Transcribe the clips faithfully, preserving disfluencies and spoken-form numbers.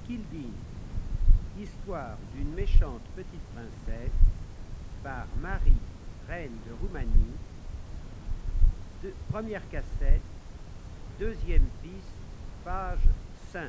Kildin, histoire d'une méchante petite princesse, par Marie, reine de Roumanie, de, première cassette, deuxième piste, page cinq.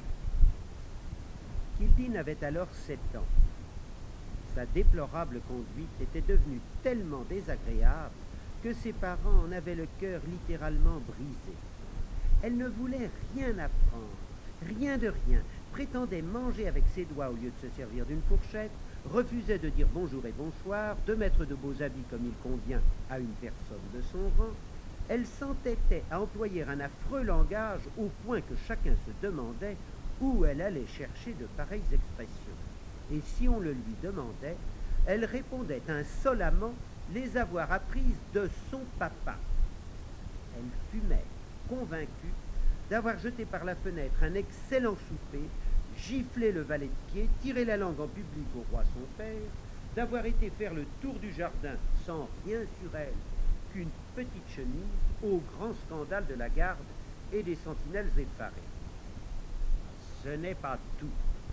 Kildin avait alors sept ans. Sa déplorable conduite était devenue tellement désagréable que ses parents en avaient le cœur littéralement brisé. Elle ne voulait rien apprendre, rien de rien, prétendait manger avec ses doigts au lieu de se servir d'une fourchette, refusait de dire bonjour et bonsoir, de mettre de beaux habits comme il convient à une personne de son rang. Elle s'entêtait à employer un affreux langage au point que chacun se demandait où elle allait chercher de pareilles expressions. Et si on le lui demandait, elle répondait insolemment les avoir apprises de son papa. Elle fumait, convaincue d'avoir jeté par la fenêtre un excellent souper, giflé le valet de pied, tiré la langue en public au roi son père, d'avoir été faire le tour du jardin sans rien sur elle qu'une petite chemise, au grand scandale de la garde et des sentinelles effarées. Ce n'est pas tout.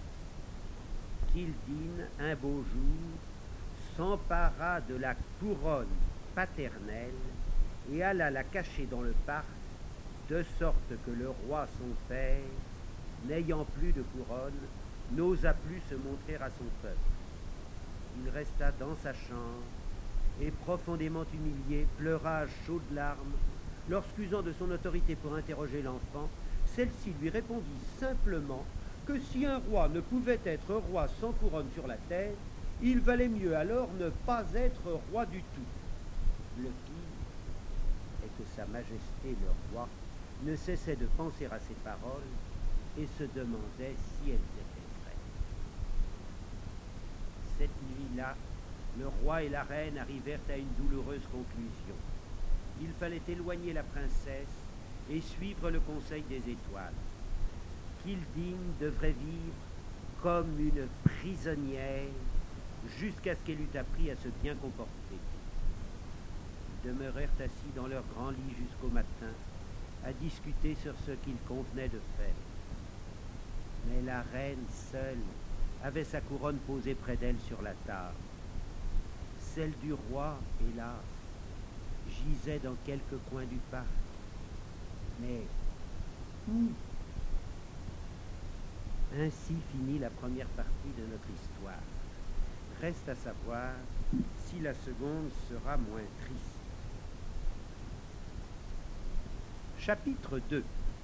Kildin, un beau jour, s'empara de la couronne paternelle et alla la cacher dans le parc, de sorte que le roi son père, n'ayant plus de couronne, n'osa plus se montrer à son peuple. Il resta dans sa chambre et, profondément humilié, pleura à chaudes larmes, lorsqu'usant de son autorité pour interroger l'enfant, celle-ci lui répondit simplement que si un roi ne pouvait être roi sans couronne sur la tête, il valait mieux alors ne pas être roi du tout. Le pire est que sa majesté le roi ne cessait de penser à ces paroles et se demandait si elles étaient vraies. Cette nuit-là, le roi et la reine arrivèrent à une douloureuse conclusion. Il fallait éloigner la princesse et suivre le conseil des étoiles. Kildin devrait vivre comme une prisonnière jusqu'à ce qu'elle eût appris à se bien comporter. Ils demeurèrent assis dans leur grand lit jusqu'au matin, à discuter sur ce qu'il convenait de faire. Mais la reine seule avait sa couronne posée près d'elle sur la table. Celle du roi, hélas, gisait dans quelque coin du parc. Mais où? Ainsi finit la première partie de notre histoire. Reste à savoir si la seconde sera moins triste. Chapitre deux.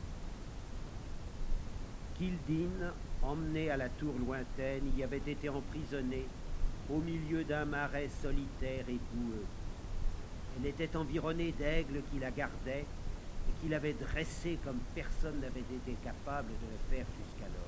Kildin, emmenée à la tour lointaine, y avait été emprisonnée au milieu d'un marais solitaire et boueux. Elle était environnée d'aigles qui la gardaient et qui l'avaient dressée comme personne n'avait été capable de le faire jusqu'alors.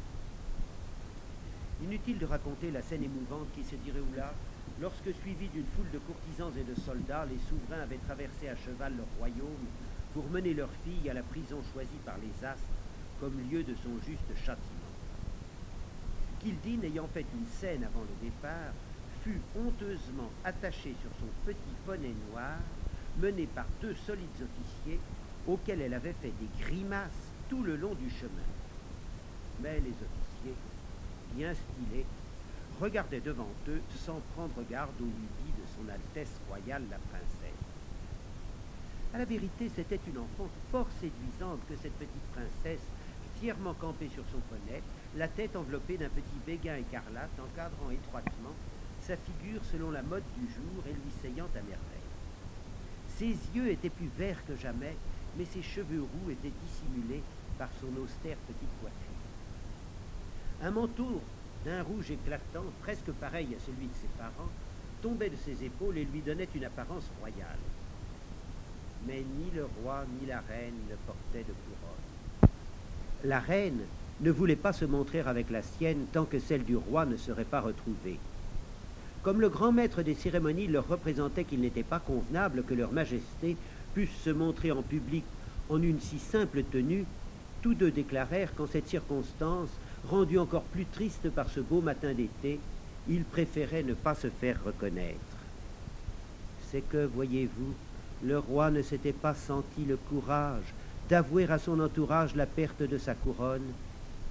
Inutile de raconter la scène émouvante qui se déroula lorsque, suivis d'une foule de courtisans et de soldats, les souverains avaient traversé à cheval leur royaume pour mener leur fille à la prison choisie par les astres comme lieu de son juste châtiment. Kildin, ayant fait une scène avant le départ, fut honteusement attachée sur son petit poney noir, mené par deux solides officiers auxquels elle avait fait des grimaces tout le long du chemin. Mais les officiers, bien stylés, regardaient devant eux sans prendre garde aux lubies de son Altesse royale la princesse. À la vérité, c'était une enfant fort séduisante que cette petite princesse, fièrement campée sur son poney, la tête enveloppée d'un petit béguin écarlate encadrant étroitement sa figure selon la mode du jour et lui seyant à merveille. Ses yeux étaient plus verts que jamais, mais ses cheveux roux étaient dissimulés par son austère petite coiffure. Un manteau d'un rouge éclatant, presque pareil à celui de ses parents, tombait de ses épaules et lui donnait une apparence royale. Mais ni le roi ni la reine ne portaient de couronne. La reine ne voulait pas se montrer avec la sienne tant que celle du roi ne serait pas retrouvée. Comme le grand maître des cérémonies leur représentait qu'il n'était pas convenable que leur majesté puisse se montrer en public en une si simple tenue, tous deux déclarèrent qu'en cette circonstance, rendue encore plus triste par ce beau matin d'été, ils préféraient ne pas se faire reconnaître. C'est que, voyez-vous, le roi ne s'était pas senti le courage d'avouer à son entourage la perte de sa couronne,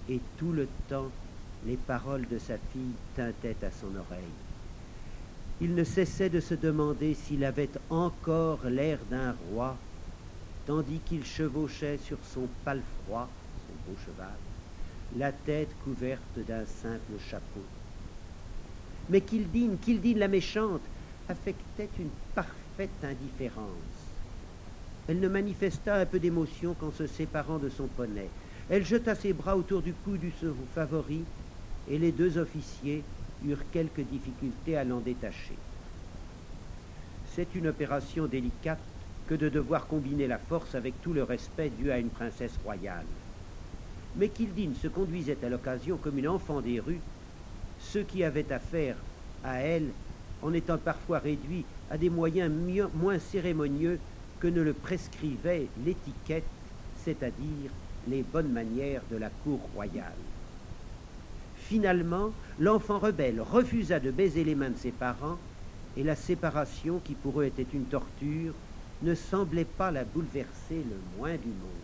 et tout le temps, les paroles de sa fille tintaient à son oreille. Il ne cessait de se demander s'il avait encore l'air d'un roi, tandis qu'il chevauchait sur son palefroid, son beau cheval, la tête couverte d'un simple chapeau. Mais Kildine, Kildine la méchante, affectait une parfaite indifférence. Elle ne manifesta un peu d'émotion qu'en se séparant de son poney. Elle jeta ses bras autour du cou du son favori, et les deux officiers eurent quelques difficultés à l'en détacher. C'est une opération délicate que de devoir combiner la force avec tout le respect dû à une princesse royale. Mais Kildine se conduisait à l'occasion comme une enfant des rues, ceux qui avaient affaire à elle en étant parfois réduits à des moyens mieux, moins cérémonieux que ne le prescrivait l'étiquette, c'est-à-dire les bonnes manières de la cour royale. Finalement, l'enfant rebelle refusa de baiser les mains de ses parents, et la séparation, qui pour eux était une torture, ne semblait pas la bouleverser le moins du monde.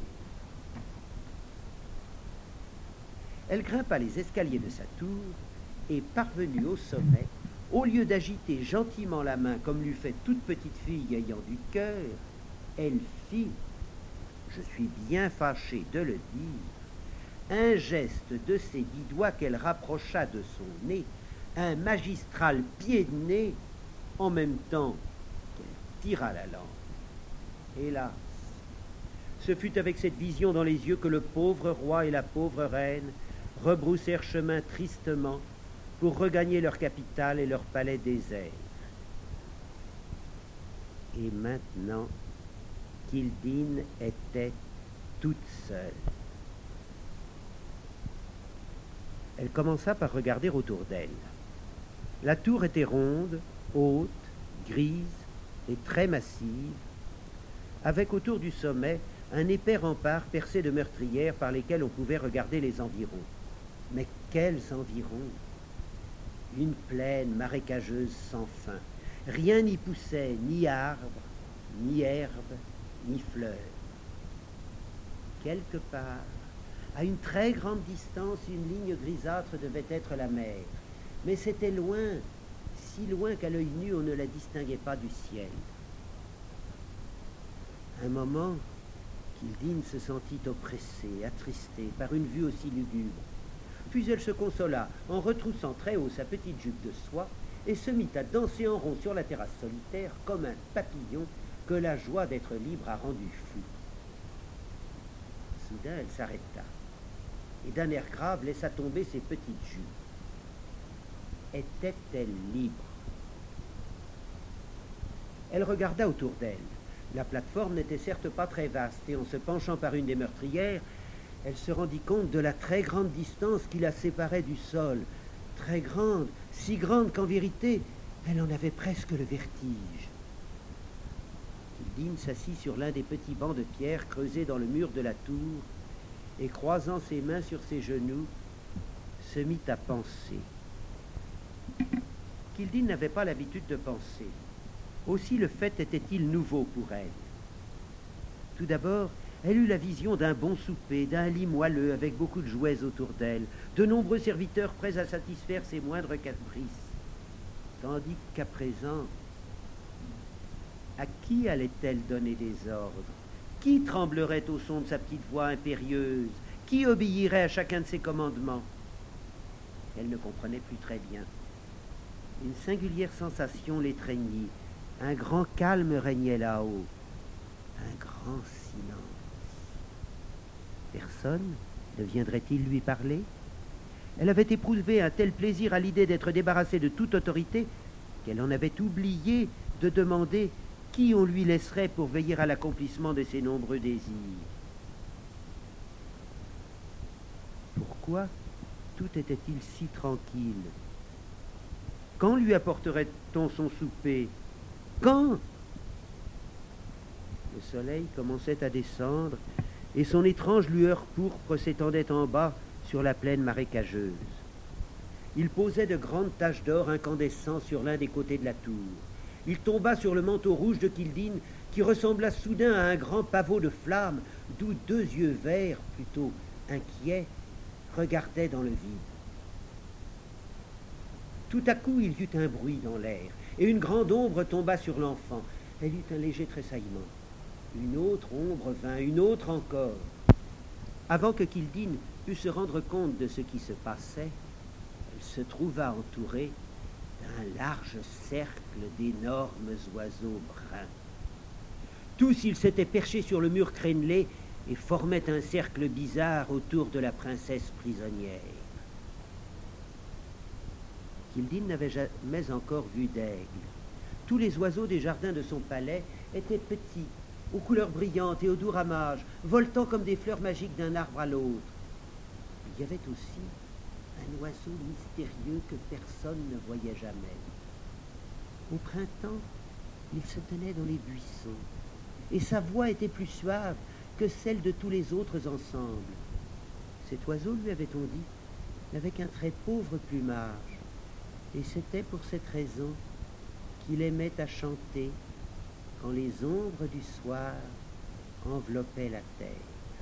Elle grimpa les escaliers de sa tour, et parvenue au sommet, au lieu d'agiter gentiment la main comme l'eût fait toute petite fille ayant du cœur, elle fit, je suis bien fâché de le dire, un geste de ses dix doigts qu'elle rapprocha de son nez, un magistral pied de nez, en même temps qu'elle tira la langue. Hélas, ce fut avec cette vision dans les yeux que le pauvre roi et la pauvre reine rebroussèrent chemin tristement pour regagner leur capitale et leur palais désert. Et maintenant, Kildine était toute seule. Elle commença par regarder autour d'elle. La tour était ronde, haute, grise et très massive, avec autour du sommet un épais rempart percé de meurtrières par lesquelles on pouvait regarder les environs. Mais quels environs! Une plaine marécageuse sans fin. Rien n'y poussait, ni arbre, ni herbe, ni fleurs. Quelque part, à une très grande distance, une ligne grisâtre devait être la mer. Mais c'était loin, si loin qu'à l'œil nu on ne la distinguait pas du ciel. Un moment, Kildine se sentit oppressée, attristée par une vue aussi lugubre. Puis elle se consola en retroussant très haut sa petite jupe de soie et se mit à danser en rond sur la terrasse solitaire comme un papillon que la joie d'être libre a rendu fou. Soudain, elle s'arrêta et d'un air grave laissa tomber ses petites jupes. Était-elle libre? Elle regarda autour d'elle. La plateforme n'était certes pas très vaste, et en se penchant par une des meurtrières, elle se rendit compte de la très grande distance qui la séparait du sol. Très grande, si grande qu'en vérité, elle en avait presque le vertige. Kildine s'assit sur l'un des petits bancs de pierre creusés dans le mur de la tour, et croisant ses mains sur ses genoux, se mit à penser. Kildine n'avait pas l'habitude de penser. Aussi le fait était-il nouveau pour elle. Tout d'abord, elle eut la vision d'un bon souper, d'un lit moelleux avec beaucoup de jouets autour d'elle, de nombreux serviteurs prêts à satisfaire ses moindres caprices. Tandis qu'à présent, à qui allait-elle donner des ordres? Qui tremblerait au son de sa petite voix impérieuse? Qui obéirait à chacun de ses commandements? Elle ne comprenait plus très bien. Une singulière sensation l'étreignit. Un grand calme régnait là-haut. Un grand silence. Personne ne viendrait-il lui parler? Elle avait éprouvé un tel plaisir à l'idée d'être débarrassée de toute autorité qu'elle en avait oublié de demander qui on lui laisserait pour veiller à l'accomplissement de ses nombreux désirs. Pourquoi tout était-il si tranquille? Quand lui apporterait-on son souper? Quand? Le soleil commençait à descendre, et son étrange lueur pourpre s'étendait en bas sur la plaine marécageuse. Il posait de grandes taches d'or incandescents sur l'un des côtés de la tour. Il tomba sur le manteau rouge de Kildine, qui ressembla soudain à un grand pavot de flammes, d'où deux yeux verts, plutôt inquiets, regardait dans le vide. Tout à coup, il y eut un bruit dans l'air, et une grande ombre tomba sur l'enfant. Elle eut un léger tressaillement. Une autre ombre vint, une autre encore. Avant que Kildin pût se rendre compte de ce qui se passait, elle se trouva entourée d'un large cercle d'énormes oiseaux bruns. Tous ils s'étaient perchés sur le mur crénelé et formaient un cercle bizarre autour de la princesse prisonnière. Kildin n'avait jamais encore vu d'aigle. Tous les oiseaux des jardins de son palais étaient petits, aux couleurs brillantes et au doux ramage, voltant comme des fleurs magiques d'un arbre à l'autre. Il y avait aussi un oiseau mystérieux que personne ne voyait jamais. Au printemps, il se tenait dans les buissons, et sa voix était plus suave que celle de tous les autres ensemble. Cet oiseau, lui avait-on dit, n'avait qu'un très pauvre plumage, et c'était pour cette raison qu'il aimait à chanter quand les ombres du soir enveloppaient la terre.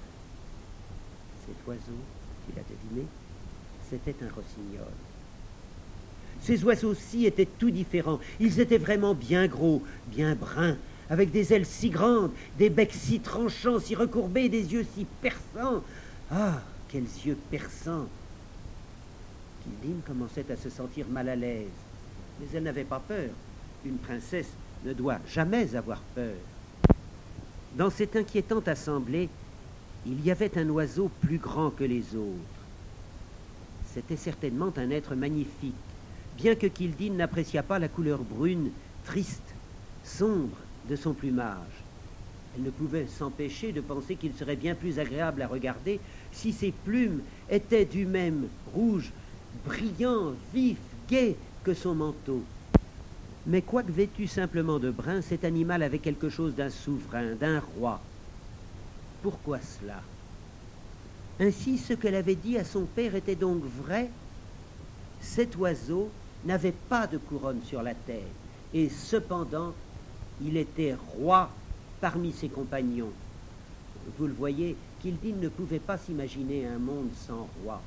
Cet oiseau, qu'il a deviné, c'était un rossignol. Ces oiseaux-ci étaient tout différents. Ils étaient vraiment bien gros, bien bruns, avec des ailes si grandes, des becs si tranchants, si recourbés, des yeux si perçants. Ah, quels yeux perçants! Kildin commençait à se sentir mal à l'aise, mais elle n'avait pas peur. Une princesse ne doit jamais avoir peur. Dans cette inquiétante assemblée, il y avait un oiseau plus grand que les autres. C'était certainement un être magnifique, bien que Kildin n'appréciât pas la couleur brune, triste, sombre de son plumage. Elle ne pouvait s'empêcher de penser qu'il serait bien plus agréable à regarder si ses plumes étaient du même rouge, brillant, vif, gai que son manteau. Mais quoique vêtu simplement de brun, cet animal avait quelque chose d'un souverain, d'un roi. Pourquoi cela? Ainsi, ce qu'elle avait dit à son père était donc vrai. Cet oiseau n'avait pas de couronne sur la tête, et cependant, il était roi parmi ses compagnons. Vous le voyez, Kildin ne pouvait pas s'imaginer un monde sans roi.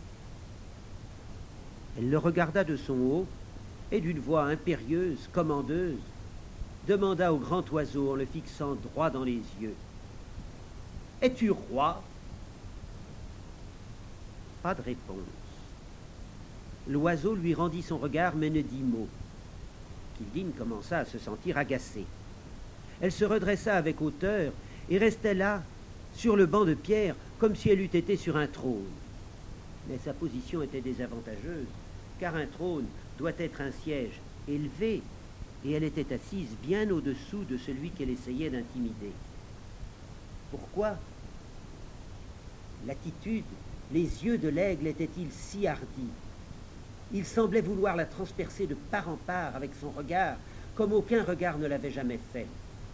Elle le regarda de son haut, et d'une voix impérieuse, commandeuse, demanda au grand oiseau en le fixant droit dans les yeux. « Es-tu roi ?» Pas de réponse. L'oiseau lui rendit son regard, mais ne dit mot. Kildin commença à se sentir agacée. Elle se redressa avec hauteur et restait là, sur le banc de pierre, comme si elle eût été sur un trône. Mais sa position était désavantageuse, car un trône doit être un siège élevé, et elle était assise bien au-dessous de celui qu'elle essayait d'intimider. Pourquoi? L'attitude, les yeux de l'aigle étaient-ils si hardis? Il semblait vouloir la transpercer de part en part avec son regard, comme aucun regard ne l'avait jamais fait.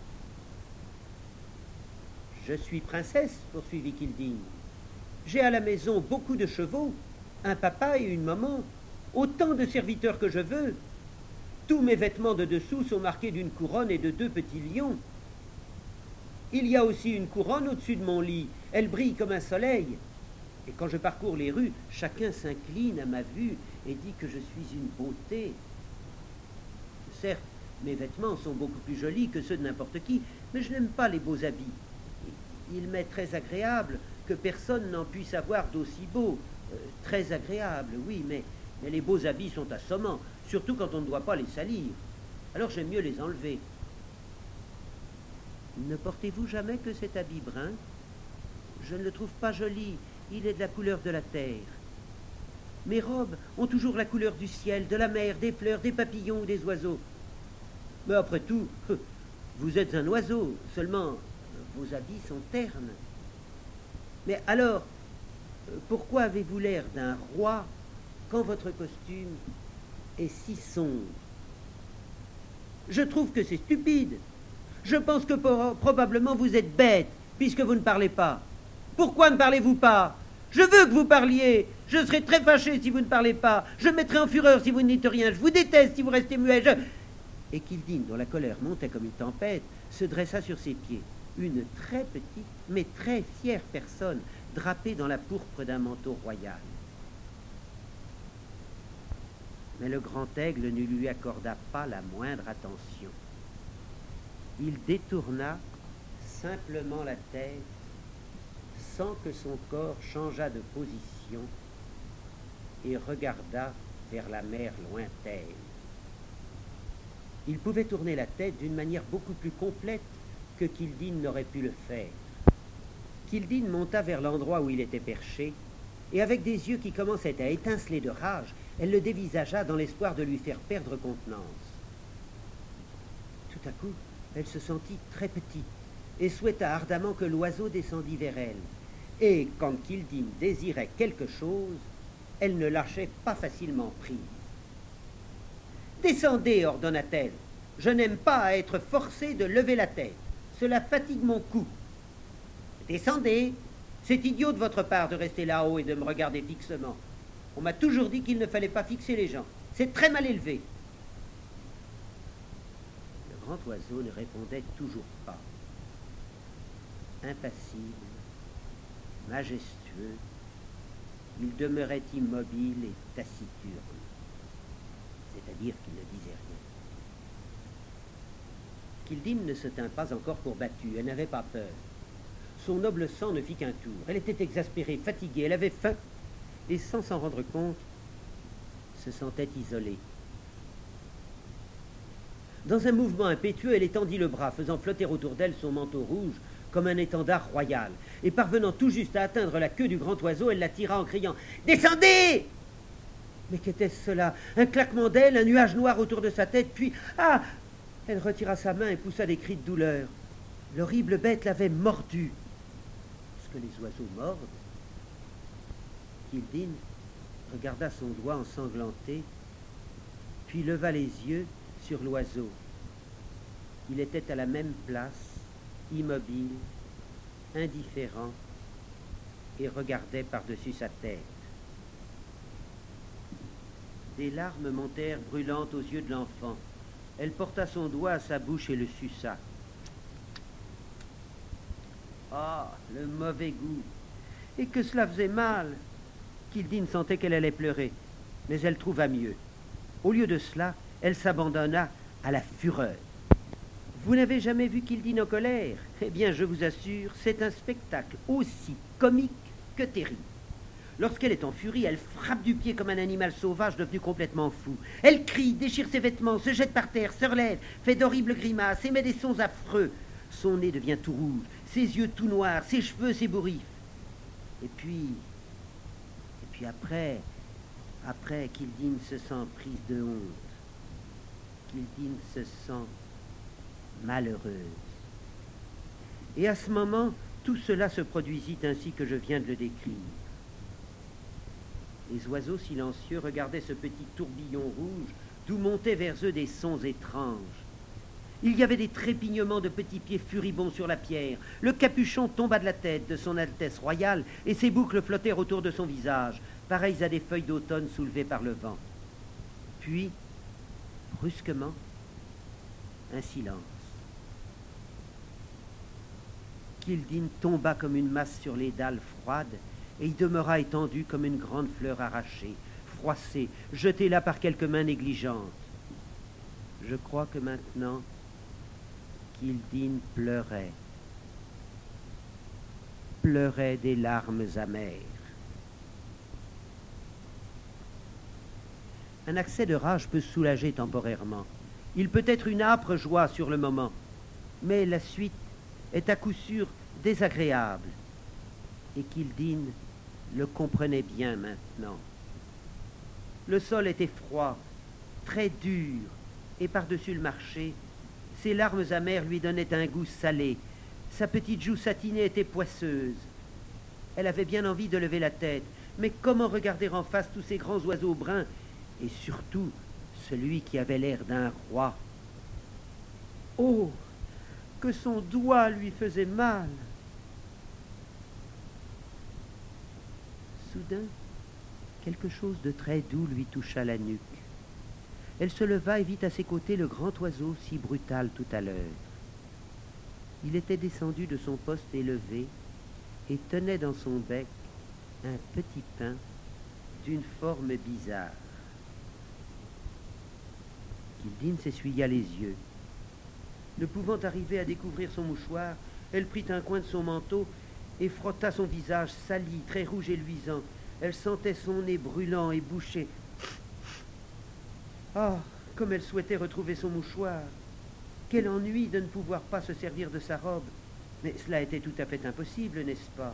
« Je suis princesse, poursuivit Kildin. J'ai à la maison beaucoup de chevaux, un papa et une maman, autant de serviteurs que je veux. Tous mes vêtements de dessous sont marqués d'une couronne et de deux petits lions. Il y a aussi une couronne au-dessus de mon lit, elle brille comme un soleil. Et quand je parcours les rues, chacun s'incline à ma vue et dit que je suis une beauté. Certes, mes vêtements sont beaucoup plus jolis que ceux de n'importe qui, mais je n'aime pas les beaux habits. Il m'est très agréable que personne n'en puisse avoir d'aussi beaux. Euh, très agréable, oui, mais, mais les beaux habits sont assommants, surtout quand on ne doit pas les salir. Alors j'aime mieux les enlever. Ne portez-vous jamais que cet habit brun? Je ne le trouve pas joli, il est de la couleur de la terre. Mes robes ont toujours la couleur du ciel, de la mer, des fleurs, des papillons ou des oiseaux. Mais après tout, vous êtes un oiseau, seulement vos habits sont ternes. Mais alors, pourquoi avez-vous l'air d'un roi quand votre costume est si sombre? Je trouve que c'est stupide. Je pense que pour, probablement vous êtes bête, puisque vous ne parlez pas. Pourquoi ne parlez-vous pas? Je veux que vous parliez. Je serai très fâché si vous ne parlez pas. Je me mettrai en fureur si vous ne dites rien. Je vous déteste si vous restez muet. Je... Et Kildin, dont la colère montait comme une tempête, se dressa sur ses pieds. Une très petite, mais très fière personne, drapé dans la pourpre d'un manteau royal. Mais le grand aigle ne lui accorda pas la moindre attention. Il détourna simplement la tête sans que son corps changeât de position et regarda vers la mer lointaine. Il pouvait tourner la tête d'une manière beaucoup plus complète que Kildin n'aurait pu le faire. Kildin monta vers l'endroit où il était perché, et avec des yeux qui commençaient à étinceler de rage, elle le dévisagea dans l'espoir de lui faire perdre contenance. Tout à coup, elle se sentit très petite et souhaita ardemment que l'oiseau descendît vers elle. Et quand Kildin désirait quelque chose, elle ne lâchait pas facilement prise. « Descendez, ordonna-t-elle. Je n'aime pas à être forcée de lever la tête. Cela fatigue mon cou. Descendez. C'est idiot de votre part de rester là-haut et de me regarder fixement. On m'a toujours dit qu'il ne fallait pas fixer les gens. C'est très mal élevé. » Le grand oiseau ne répondait toujours pas. Impassible, majestueux, il demeurait immobile et taciturne, c'est-à-dire qu'il ne disait rien. Kildin ne se tint pas encore pour battue, elle n'avait pas peur. Son noble sang ne fit qu'un tour. Elle était exaspérée, fatiguée, elle avait faim, et sans s'en rendre compte, se sentait isolée. Dans un mouvement impétueux, elle étendit le bras, faisant flotter autour d'elle son manteau rouge, comme un étendard royal, et parvenant tout juste à atteindre la queue du grand oiseau, elle la tira en criant « Descendez !» Mais qu'était-ce cela? Un claquement d'ailes, un nuage noir autour de sa tête, puis « Ah !» Elle retira sa main et poussa des cris de douleur. L'horrible bête l'avait mordue. Est-ce que les oiseaux mordent? Kildin regarda son doigt ensanglanté, puis leva les yeux sur l'oiseau. Il était à la même place, immobile, indifférent, et regardait par-dessus sa tête. Des larmes montèrent brûlantes aux yeux de l'enfant. Elle porta son doigt à sa bouche et le suça. Ah, le mauvais goût! Et que cela faisait mal! Kildin sentait qu'elle allait pleurer, mais elle trouva mieux. Au lieu de cela, elle s'abandonna à la fureur. Vous n'avez jamais vu Kildin en colère? Eh bien, je vous assure, c'est un spectacle aussi comique que terrible. Lorsqu'elle est en furie, elle frappe du pied comme un animal sauvage devenu complètement fou. Elle crie, déchire ses vêtements, se jette par terre, se relève, fait d'horribles grimaces, émet des sons affreux. Son nez devient tout rouge, ses yeux tout noirs, ses cheveux s'ébouriffent. Et puis, et puis après, après, Kildin se sent prise de honte. Kildin se sent malheureuse. Et à ce moment, tout cela se produisit ainsi que je viens de le décrire. Les oiseaux silencieux regardaient ce petit tourbillon rouge d'où montaient vers eux des sons étranges. Il y avait des trépignements de petits pieds furibonds sur la pierre. Le capuchon tomba de la tête de son Altesse royale et ses boucles flottèrent autour de son visage, pareilles à des feuilles d'automne soulevées par le vent. Puis, brusquement, un silence. Kildin tomba comme une masse sur les dalles froides et y demeura étendu comme une grande fleur arrachée, froissée, jetée là par quelques mains négligentes. Je crois que maintenant, Kildin pleurait, pleurait des larmes amères. Un accès de rage peut soulager temporairement. Il peut être une âpre joie sur le moment, mais la suite est à coup sûr désagréable. Et Kildin le comprenait bien maintenant. Le sol était froid, très dur, et par-dessus le marché, ses larmes amères lui donnaient un goût salé. Sa petite joue satinée était poisseuse. Elle avait bien envie de lever la tête, mais comment regarder en face tous ces grands oiseaux bruns, et surtout celui qui avait l'air d'un roi? Oh, que son doigt lui faisait mal! Soudain, quelque chose de très doux lui toucha la nuque. Elle se leva et vit à ses côtés le grand oiseau si brutal tout à l'heure. Il était descendu de son poste élevé et tenait dans son bec un petit pain d'une forme bizarre. Kildin s'essuya les yeux. Ne pouvant arriver à découvrir son mouchoir, elle prit un coin de son manteau et frotta son visage sali, très rouge et luisant. Elle sentait son nez brûlant et bouché. Ah, comme elle souhaitait retrouver son mouchoir. Quel ennui de ne pouvoir pas se servir de sa robe. Mais cela était tout à fait impossible, n'est-ce pas?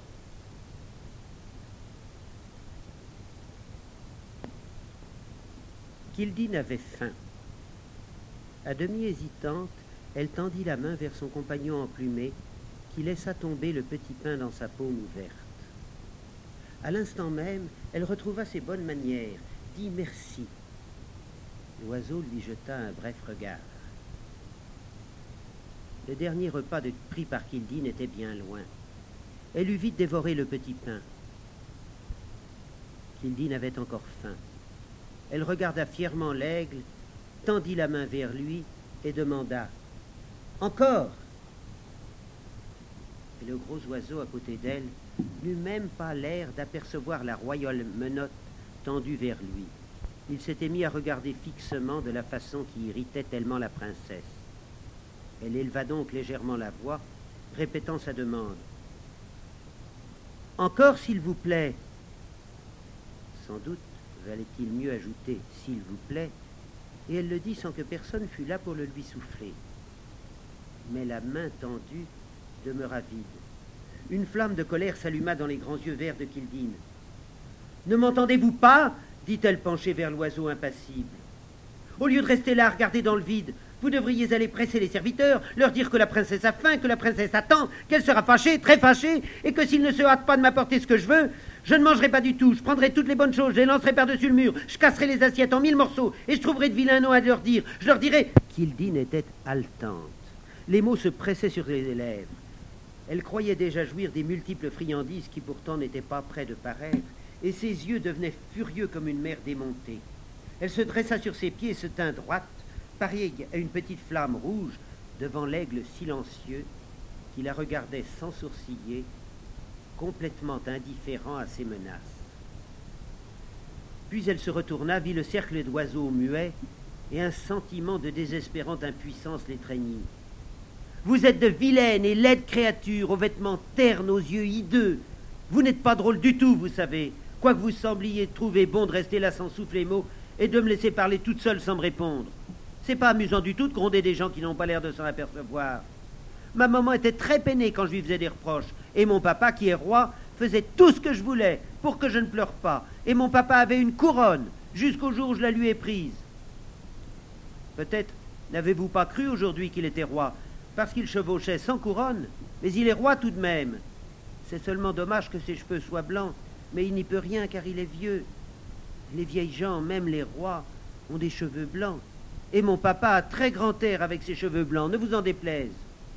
Kildin avait faim. À demi hésitante, elle tendit la main vers son compagnon emplumé, qui laissa tomber le petit pain dans sa paume ouverte. À l'instant même, elle retrouva ses bonnes manières, dit merci. L'oiseau lui jeta un bref regard. Le dernier repas de, pris par Kildin était bien loin. Elle eut vite dévoré le petit pain. Kildin avait encore faim. Elle regarda fièrement l'aigle, tendit la main vers lui et demanda « Encore ?» Et le gros oiseau à côté d'elle n'eut même pas l'air d'apercevoir la royale menotte tendue vers lui. Il s'était mis à regarder fixement de la façon qui irritait tellement la princesse. Elle éleva donc légèrement la voix, répétant sa demande. « Encore, s'il vous plaît !» Sans doute valait-il mieux ajouter « s'il vous plaît », et elle le dit sans que personne fût là pour le lui souffler. Mais la main tendue demeura vide. Une flamme de colère s'alluma dans les grands yeux verts de Kildin. « Ne m'entendez-vous pas ?» dit-elle penchée vers l'oiseau impassible. « Au lieu de rester là à regarder dans le vide, vous devriez aller presser les serviteurs, leur dire que la princesse a faim, que la princesse attend, qu'elle sera fâchée, très fâchée, et que s'ils ne se hâtent pas de m'apporter ce que je veux, je ne mangerai pas du tout, je prendrai toutes les bonnes choses, je les lancerai par-dessus le mur, je casserai les assiettes en mille morceaux, et je trouverai de vilains noms à leur dire. Je leur dirai... » Kildin était haletante. Les mots se pressaient sur les lèvres. Elle croyait déjà jouir des multiples friandises qui pourtant n'étaient pas près de paraître, et ses yeux devenaient furieux comme une mer démontée. Elle se dressa sur ses pieds et se tint droite, pareille à une petite flamme rouge, devant l'aigle silencieux qui la regardait sans sourciller, complètement indifférent à ses menaces. Puis elle se retourna, vit le cercle d'oiseaux muets, et un sentiment de désespérante impuissance l'étreignit. « Vous êtes de vilaines et laides créatures, aux vêtements ternes, aux yeux hideux. Vous n'êtes pas drôle du tout, vous savez, quoique vous sembliez trouver bon de rester là sans souffler mot et de me laisser parler toute seule sans me répondre. C'est pas amusant du tout de gronder des gens qui n'ont pas l'air de s'en apercevoir. Ma maman était très peinée quand je lui faisais des reproches, et mon papa, qui est roi, faisait tout ce que je voulais pour que je ne pleure pas, et mon papa avait une couronne jusqu'au jour où je la lui ai prise. Peut-être n'avez-vous pas cru aujourd'hui qu'il était roi, parce qu'il chevauchait sans couronne, mais il est roi tout de même. C'est seulement dommage que ses cheveux soient blancs, mais il n'y peut rien car il est vieux. Les vieilles gens, même les rois, ont des cheveux blancs. Et mon papa a très grand air avec ses cheveux blancs, ne vous en déplaise.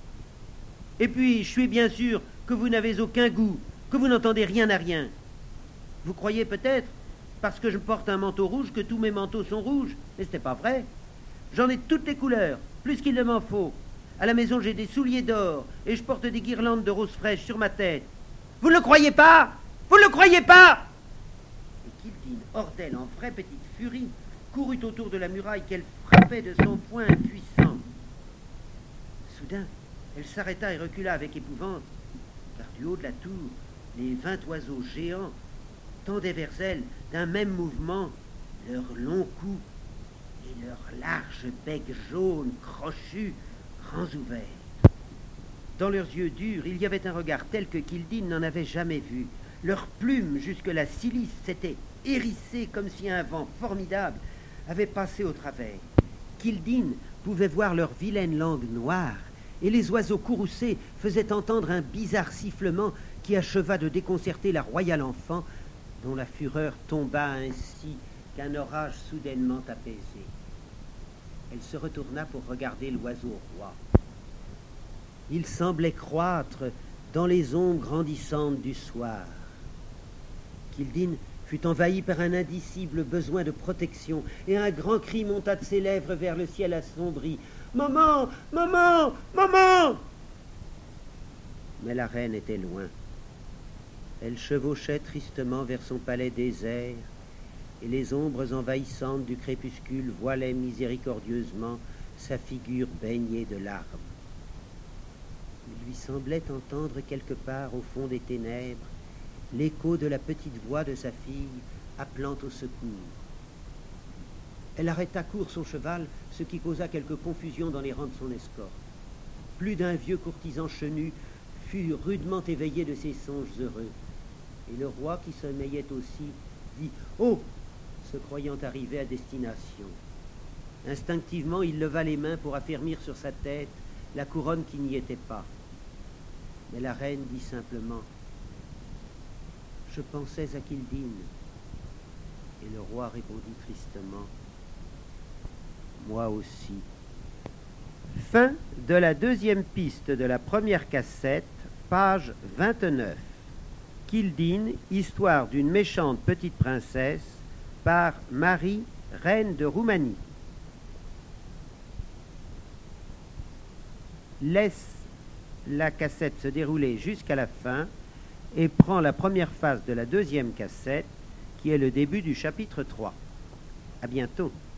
Et puis, je suis bien sûr que vous n'avez aucun goût, que vous n'entendez rien à rien. Vous croyez peut-être, parce que je porte un manteau rouge, que tous mes manteaux sont rouges, mais ce n'est pas vrai. J'en ai de toutes les couleurs, plus qu'il ne m'en faut. À la maison, j'ai des souliers d'or, et je porte des guirlandes de roses fraîches sur ma tête. Vous ne le croyez pas? Vous ne le croyez pas? Et Kildin, hors d'elle, en vraie petite furie, courut autour de la muraille qu'elle frappait de son poing impuissant. Soudain, elle s'arrêta et recula avec épouvante, car du haut de la tour, les vingt oiseaux géants tendaient vers elle, d'un même mouvement, leurs longs coups et leurs larges becs jaunes, crochus, grands ouverts. Dans leurs yeux durs, il y avait un regard tel que Kildin n'en avait jamais vu. Leurs plumes, jusque-là si lisses, s'étaient hérissées comme si un vent formidable avait passé au travers. Kildin pouvait voir leurs vilaines langues noires, et les oiseaux courroucés faisaient entendre un bizarre sifflement qui acheva de déconcerter la royale enfant, dont la fureur tomba ainsi qu'un orage soudainement apaisé. Elle se retourna pour regarder l'oiseau roi. Il semblait croître dans les ombres grandissantes du soir. Kildin fut envahi par un indicible besoin de protection, et un grand cri monta de ses lèvres vers le ciel assombri. « Maman! Maman! Maman !» Mais la reine était loin. Elle chevauchait tristement vers son palais désert, et les ombres envahissantes du crépuscule voilaient miséricordieusement sa figure baignée de larmes. Il lui semblait entendre quelque part au fond des ténèbres l'écho de la petite voix de sa fille appelant au secours. Elle arrêta court son cheval, ce qui causa quelque confusion dans les rangs de son escorte. Plus d'un vieux courtisan chenu fut rudement éveillé de ses songes heureux, et le roi, qui sommeillait aussi, dit « Oh !» se croyant arrivé à destination. Instinctivement, il leva les mains pour affermir sur sa tête la couronne qui n'y était pas. Mais la reine dit simplement « Je pensais à Kildin. » Et le roi répondit tristement « Moi aussi. » Fin de la deuxième piste de la première cassette, page vingt-neuf. Kildin, histoire d'une méchante petite princesse, par Marie, reine de Roumanie. Laisse la cassette se dérouler jusqu'à la fin et prend la première phase de la deuxième cassette, qui est le début du chapitre trois. À bientôt.